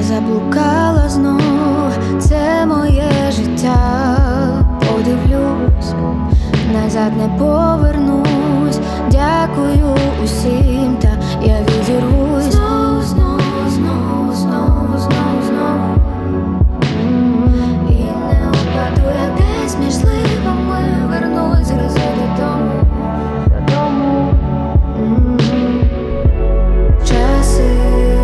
Я заблукала знов, це моє життя. Подивлюсь, назад не повернусь. Дякую усім, та я відірвусь знову, знову, знову, знову, знову, знову. І не упаду я десь між зливами. Вернусь разом додому. Часи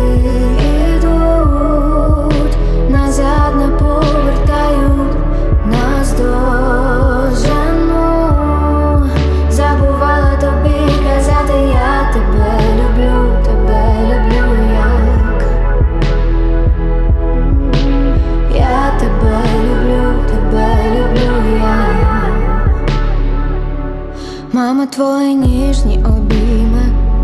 ідуть, назад не повертають, нас дожену. Забувала тобі казати, я тебе люблю як. Я тебе люблю як. Мама, твої ніжні обійми,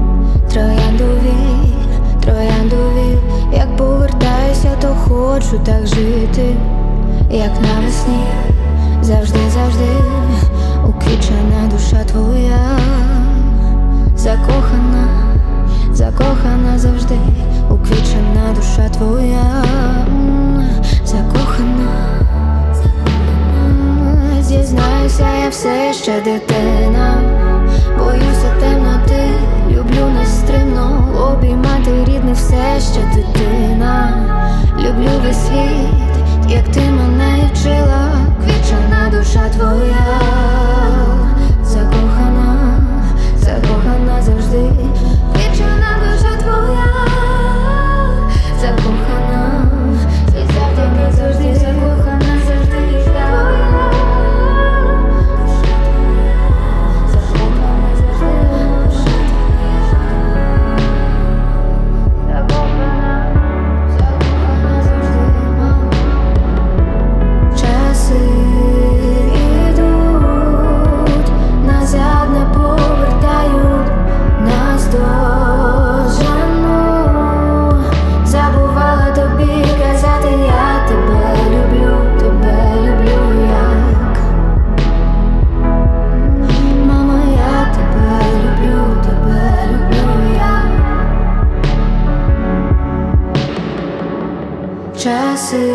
трояндові, як повертаюся, то хочу так жити, як навесні, завжди, завжди, уквічена душа твоя, закохана завжди, уквічена душа твоя, закохана. Зізнаюся, я все ще дитина, боюся темноти, люблю нестримно обіймати рідних, все ще дитина. Люблю весь світ, як ти мене і вчила, квічена душа твоя, закохана завжди, квічена душа твоя, закохана, і завжди, закохана завжди твоя. Часи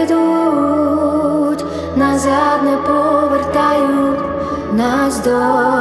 ідуть, назад не повертають, нас до